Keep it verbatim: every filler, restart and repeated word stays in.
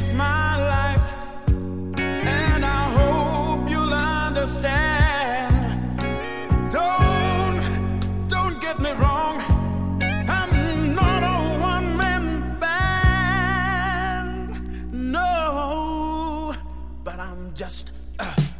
It's my life, and I hope you'll understand. Don't, don't get me wrong. I'm not a one-man band, no, but I'm just. Uh,